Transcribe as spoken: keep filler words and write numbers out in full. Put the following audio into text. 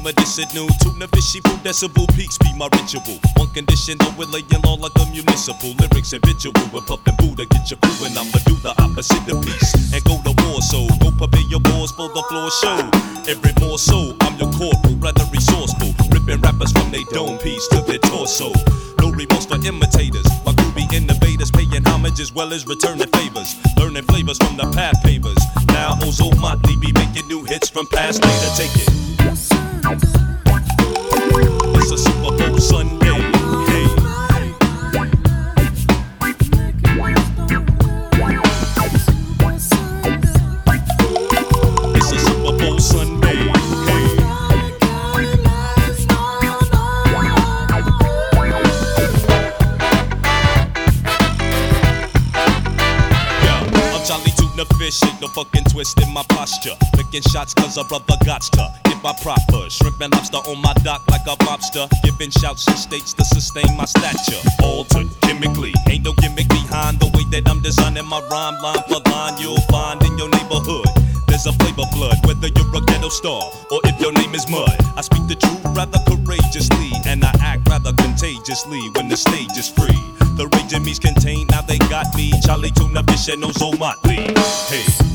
a dish at noon. Tuna fishy food, decibel peaks be my ritual. One condition, no will laying law like a municipal. Lyrics habitual with puffin' Buddha, get your crew, and I'ma do the opposite of peace. And go to war, so go prepare your balls for the floor show. Every more so, I'm your corporal, rather resourceful. Ripping rappers from they dome piece to their torso. No remorse for imitators, my groovy innovators paying homage as well as returning favors. Learning flavors from the path pavers. Now Ozo Motley be making new hits from past later. Take it. It's a Super Bowl Sunday. Hey. It's a Super Bowl Sunday. Hey. Charlie Tuna fish, ain't no fucking twist in my posture. Picking shots cause a brother gots to get my proper. Shrimp and lobster on my dock like a mobster. Giving shouts and states to sustain my stature. Altered chemically, ain't no gimmick behind the way that I'm designing my rhyme. Line for line you'll find in your neighborhood. There's a flavor blood, whether you're a ghetto star or if your name is Mud. I speak the truth rather courageously, and I act rather contagiously when the stage is free. The rage in me's contained, now they got me. Charlie Tuna fish and Ozo Motley. Hey.